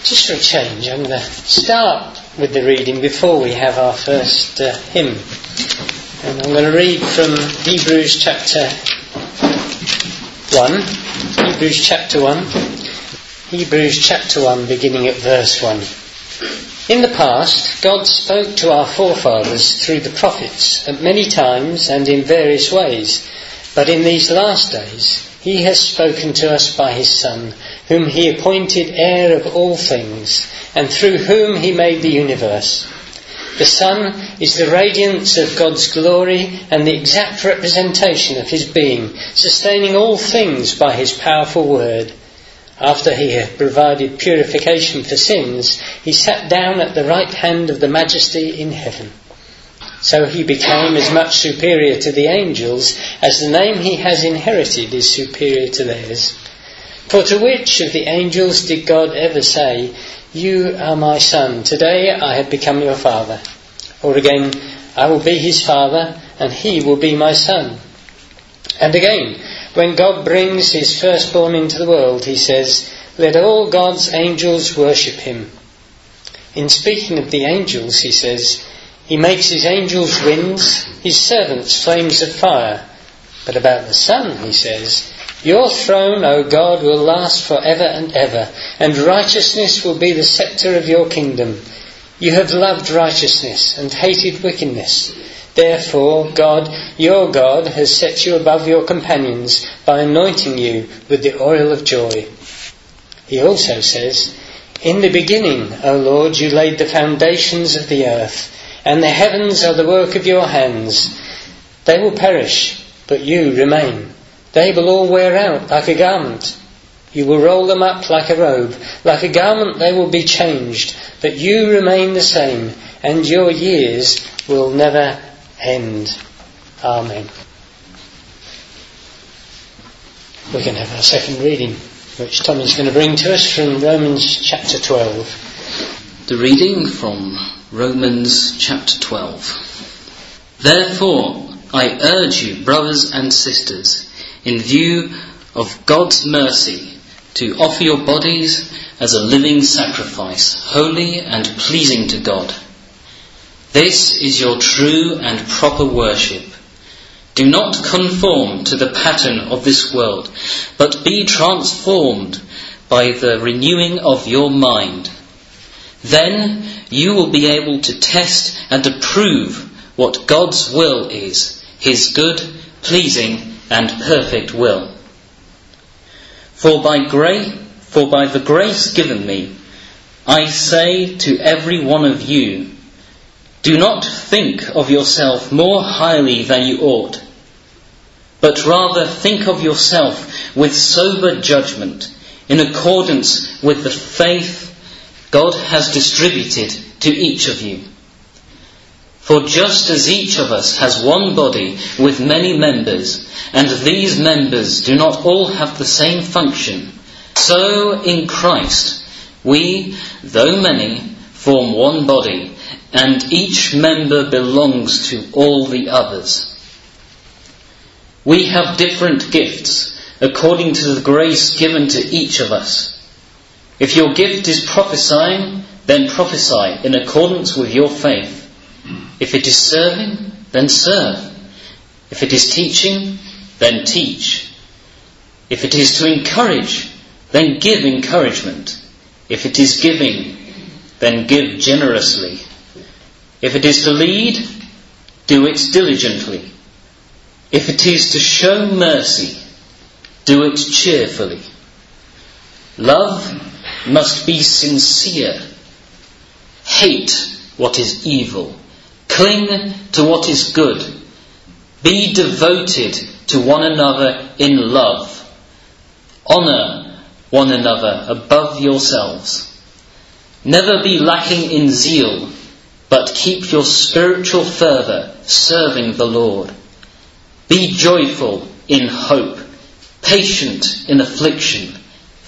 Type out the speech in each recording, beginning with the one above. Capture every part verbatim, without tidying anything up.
Just for a change, I'm going to start with the reading before we have our first uh, hymn. And I'm going to read from Hebrews chapter one. Hebrews chapter one. Hebrews chapter one, beginning at verse one. In the past, God spoke to our forefathers through the prophets at many times and in various ways. But in these last days, He has spoken to us by His Son, whom He appointed heir of all things, and through whom He made the universe. The Son is the radiance of God's glory and the exact representation of His being, sustaining all things by His powerful word. After He had provided purification for sins, He sat down at the right hand of the Majesty in heaven. So He became as much superior to the angels as the name He has inherited is superior to theirs. For to which of the angels did God ever say, "You are my son, today I have become your father"? Or again, "I will be his father, and he will be my son"? And again, when God brings His firstborn into the world, He says, "Let all God's angels worship Him." In speaking of the angels, He says, "He makes His angels winds, His servants flames of fire." But about the Son, He says, "Your throne, O God, will last forever and ever, and righteousness will be the sceptre of your kingdom. You have loved righteousness and hated wickedness. Therefore, God, your God, has set you above your companions by anointing you with the oil of joy." He also says, "In the beginning, O Lord, you laid the foundations of the earth, and the heavens are the work of your hands. They will perish, but you remain. They will all wear out like a garment. You will roll them up like a robe. Like a garment they will be changed, but you remain the same, and your years will never end." Amen. We can have our second reading, which Tommy's going to bring to us from Romans chapter twelve. The reading from Romans chapter twelve. "Therefore, I urge you, brothers and sisters, in view of God's mercy, to offer your bodies as a living sacrifice, holy and pleasing to God. This is your true and proper worship. Do not conform to the pattern of this world, but be transformed by the renewing of your mind. Then you will be able to test and approve what God's will is, His good, pleasing and perfect will. For by grace, for by the grace given me, I say to every one of you, do not think of yourself more highly than you ought, but rather think of yourself with sober judgment, in accordance with the faith God has distributed to each of you. For just as each of us has one body with many members, and these members do not all have the same function, so in Christ we, though many, form one body, and each member belongs to all the others. We have different gifts according to the grace given to each of us. If your gift is prophesying, then prophesy in accordance with your faith. If it is serving, then serve. If it is teaching, then teach. If it is to encourage, then give encouragement. If it is giving, then give generously. If it is to lead, do it diligently. If it is to show mercy, do it cheerfully. Love must be sincere. Hate what is evil. Cling to what is good. Be devoted to one another in love. Honour one another above yourselves. Never be lacking in zeal, but keep your spiritual fervour serving the Lord. Be joyful in hope, patient in affliction,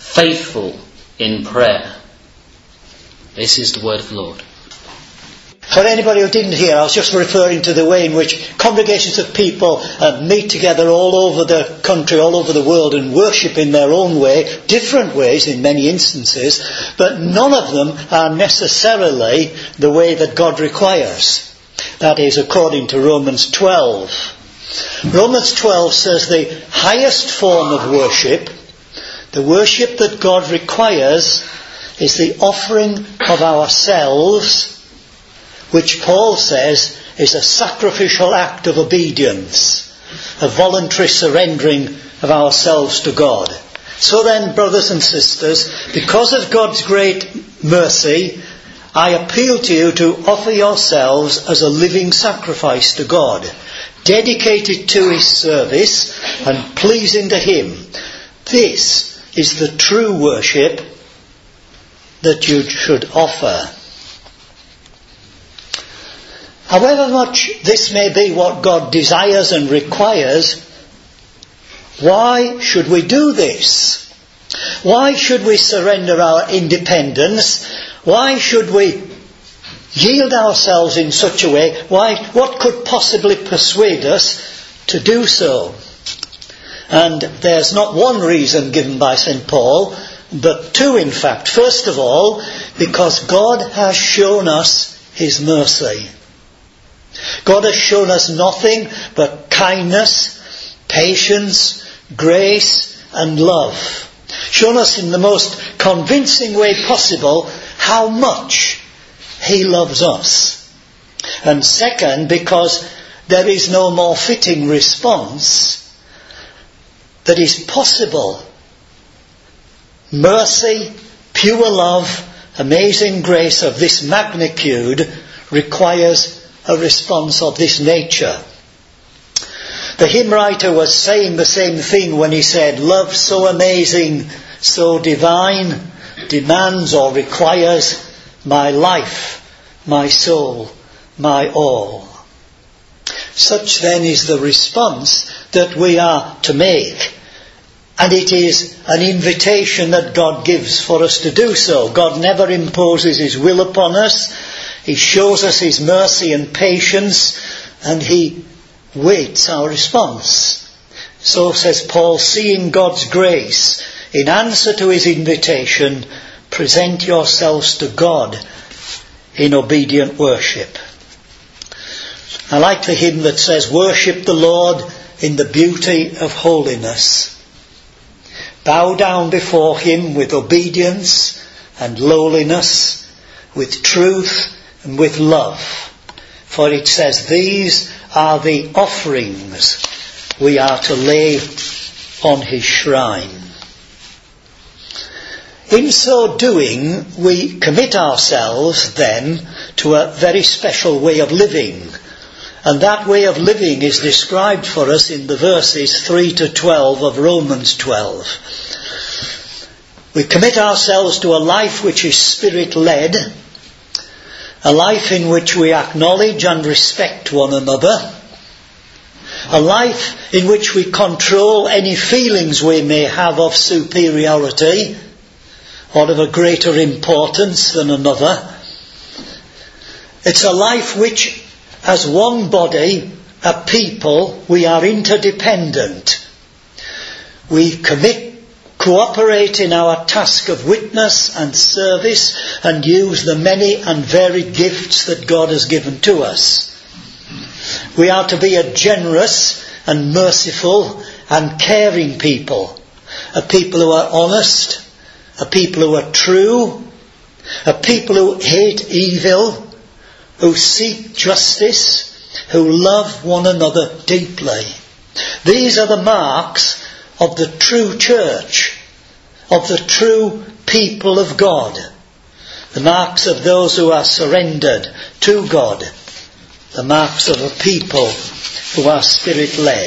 faithful in prayer. This is the word of the Lord. For anybody who didn't hear, I was just referring to the way in which congregations of people uh, meet together all over the country, all over the world, and worship in their own way, different ways in many instances, but none of them are necessarily the way that God requires. That is, according to Romans twelve. Romans twelve says the highest form of worship, the worship that God requires, is the offering of ourselves, which Paul says is a sacrificial act of obedience, a voluntary surrendering of ourselves to God. So then, brothers and sisters, because of God's great mercy, I appeal to you to offer yourselves as a living sacrifice to God, dedicated to His service and pleasing to Him. This is the true worship that you should offer. However much this may be what God desires and requires, why should we do this? Why should we surrender our independence? Why should we yield ourselves in such a way? Why? What could possibly persuade us to do so? And there's not one reason given by Saint Paul, but two in fact. First of all, because God has shown us His mercy. God has shown us nothing but kindness, patience, grace and love. Shown us in the most convincing way possible how much He loves us. And second, because there is no more fitting response that is possible. Mercy, pure love, amazing grace of this magnitude requires a response of this nature. The hymn writer was saying the same thing when he said, love so amazing, so divine, demands or requires my life, my soul, my all. Such then is the response that we are to make. And it is an invitation that God gives for us to do so. God never imposes His will upon us. He shows us His mercy and patience, and He waits our response. So says Paul, seeing God's grace, in answer to His invitation, present yourselves to God in obedient worship. I like the hymn that says, worship the Lord in the beauty of holiness. Bow down before Him with obedience and lowliness, with truth and with love. For it says, these are the offerings we are to lay on His shrine. In so doing, we commit ourselves then to a very special way of living. And that way of living is described for us in the verses three to twelve of Romans twelve. We commit ourselves to a life which is Spirit-led, a life in which we acknowledge and respect one another, a life in which we control any feelings we may have of superiority or of a greater importance than another. It's a life which, as one body, a people, we are interdependent. We commit cooperate in our task of witness and service and use the many and varied gifts that God has given to us. We are to be a generous and merciful and caring people, a people who are honest, a people who are true, a people who hate evil, who seek justice, who love one another deeply. These are the marks of the true church, of the true people of God, the marks of those who are surrendered to God, the marks of a people who are Spirit-led.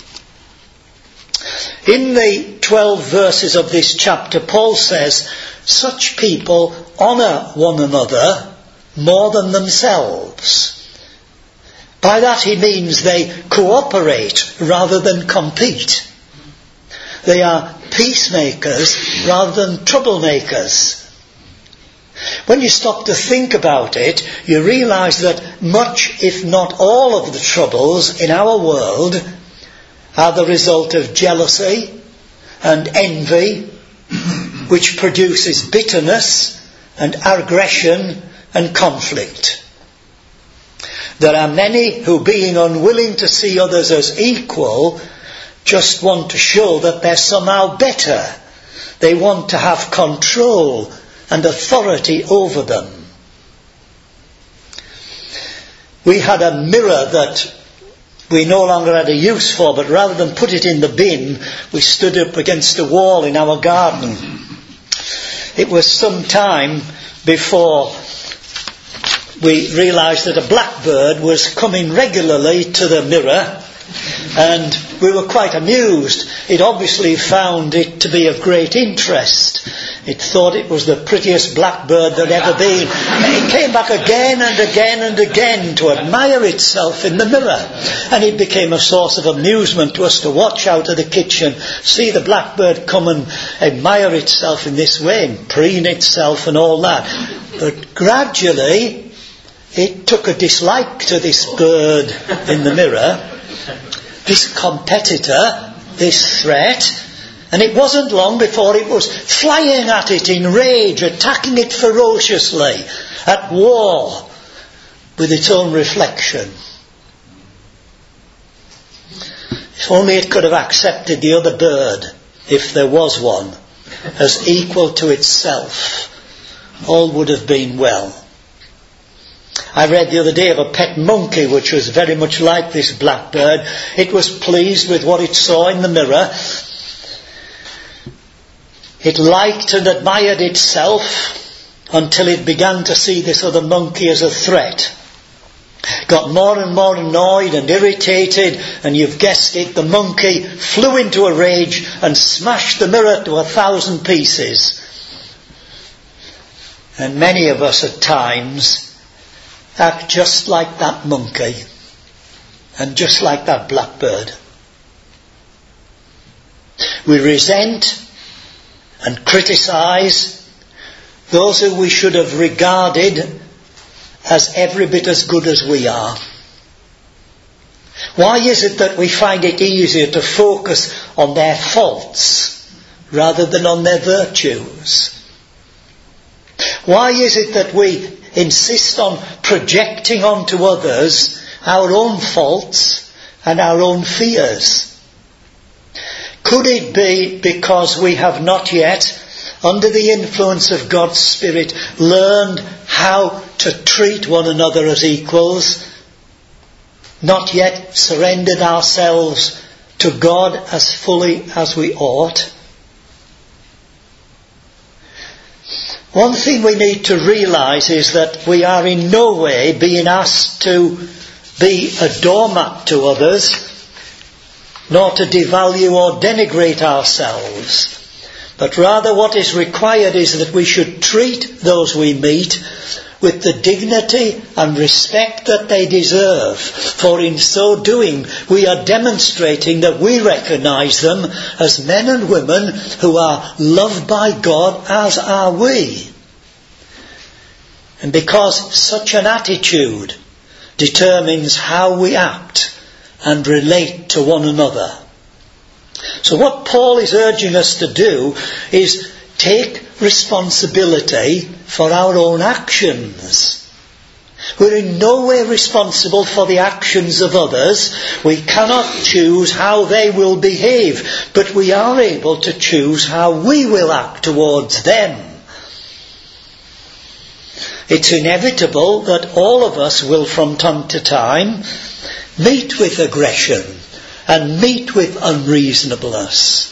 In the twelve verses of this chapter, Paul says, such people honour one another more than themselves. By that he means they cooperate rather than compete. They are peacemakers rather than troublemakers. When you stop to think about it, you realise that much, if not all of the troubles in our world are the result of jealousy and envy, which produces bitterness and aggression and conflict. There are many who, being unwilling to see others as equal, just want to show that they're somehow better. They want to have control and authority over them. We had a mirror that we no longer had a use for, but rather than put it in the bin, we stood up against a wall in our garden. It was some time before we realised that a blackbird was coming regularly to the mirror, and we were quite amused. It obviously found it to be of great interest. It thought it was the prettiest blackbird there'd ever been. It came back again and again and again to admire itself in the mirror. And it became a source of amusement to us to watch out of the kitchen, see the blackbird come and admire itself in this way and preen itself and all that. But gradually it took a dislike to this bird in the mirror, this competitor, this threat, and it wasn't long before it was flying at it in rage, attacking it ferociously, at war with its own reflection. If only it could have accepted the other bird, if there was one, as equal to itself, all would have been well. I read the other day of a pet monkey which was very much like this blackbird. It was pleased with what it saw in the mirror. It liked and admired itself until it began to see this other monkey as a threat. Got more and more annoyed and irritated, and you've guessed it, the monkey flew into a rage and smashed the mirror to a thousand pieces. And many of us at times act just like that monkey and just like that blackbird. We resent and criticise those who we should have regarded as every bit as good as we are. Why is it that we find it easier to focus on their faults rather than on their virtues? Why is it that we insist on projecting onto others our own faults and our own fears? Could it be because we have not yet, under the influence of God's Spirit, learned how to treat one another as equals? Not yet surrendered ourselves to God as fully as we ought? One thing we need to realise is that we are in no way being asked to be a doormat to others, nor to devalue or denigrate ourselves. But rather what is required is that we should treat those we meet with the dignity and respect that they deserve. For in so doing, we are demonstrating that we recognise them as men and women who are loved by God, as are we. And because such an attitude determines how we act and relate to one another. So what Paul is urging us to do is take responsibility for our own actions. We're in no way responsible for the actions of others. We cannot choose how they will behave, but we are able to choose how we will act towards them. It's inevitable that all of us will from time to time meet with aggression and meet with unreasonableness.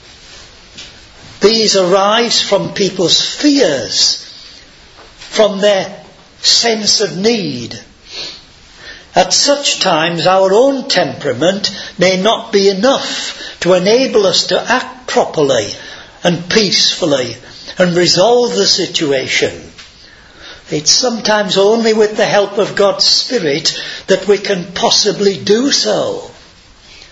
These arise from people's fears, from their sense of need. At such times our own temperament may not be enough to enable us to act properly and peacefully and resolve the situation. It's sometimes only with the help of God's Spirit that we can possibly do so.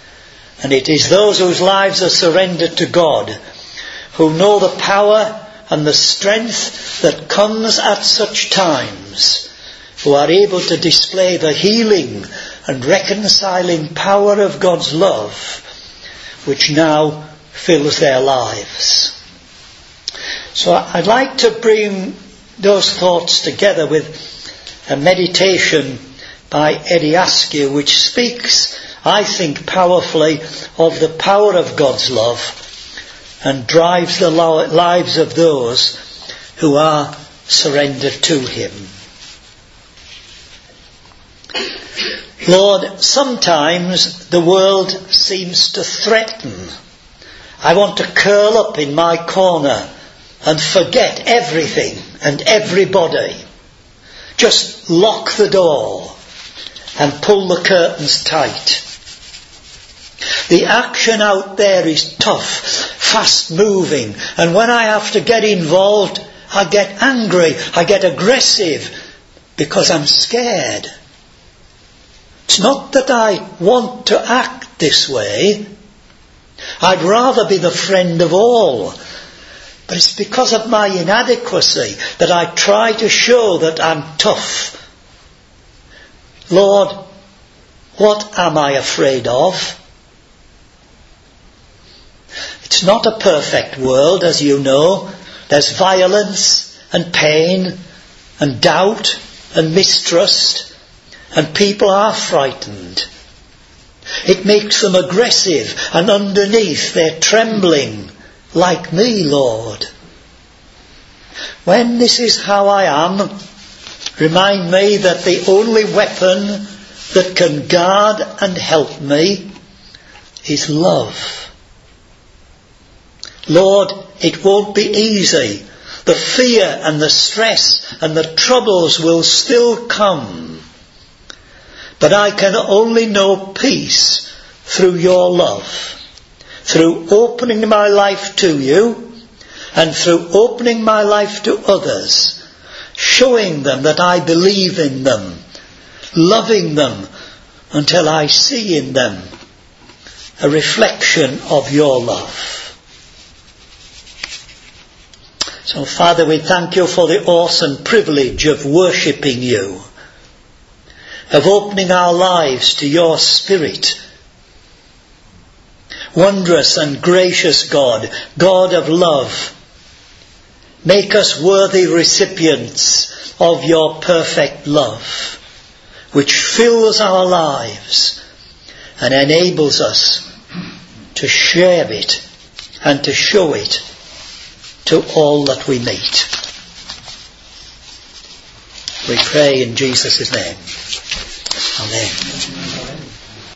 And it is those whose lives are surrendered to God, who know the power and the strength that comes at such times, who are able to display the healing and reconciling power of God's love, which now fills their lives. So I'd like to bring those thoughts together with a meditation by Eddie Askew, which speaks, I think, powerfully of the power of God's love and drives the lives of those who are surrendered to Him. Lord, sometimes the world seems to threaten. I want to curl up in my corner and forget everything and everybody. Just lock the door and pull the curtains tight. The action out there is tough, fast moving, and when I have to get involved, I get angry, I get aggressive, because I'm scared. It's not that I want to act this way. I'd rather be the friend of all. But it's because of my inadequacy that I try to show that I'm tough. Lord, what am I afraid of? It's not a perfect world, as you know. There's violence and pain and doubt and mistrust, and people are frightened. It makes them aggressive, and underneath they're trembling, like me, Lord. When this is how I am, remind me that the only weapon that can guard and help me is love. Lord, it won't be easy. The fear and the stress and the troubles will still come. But I can only know peace through your love, through opening my life to you and through opening my life to others, showing them that I believe in them, loving them until I see in them a reflection of your love. So, Father, we thank you for the awesome privilege of worshipping you, of opening our lives to your Spirit. Wondrous and gracious God, God of love, make us worthy recipients of your perfect love, which fills our lives and enables us to share it and to show it to all that we meet. We pray in Jesus' name. Amen.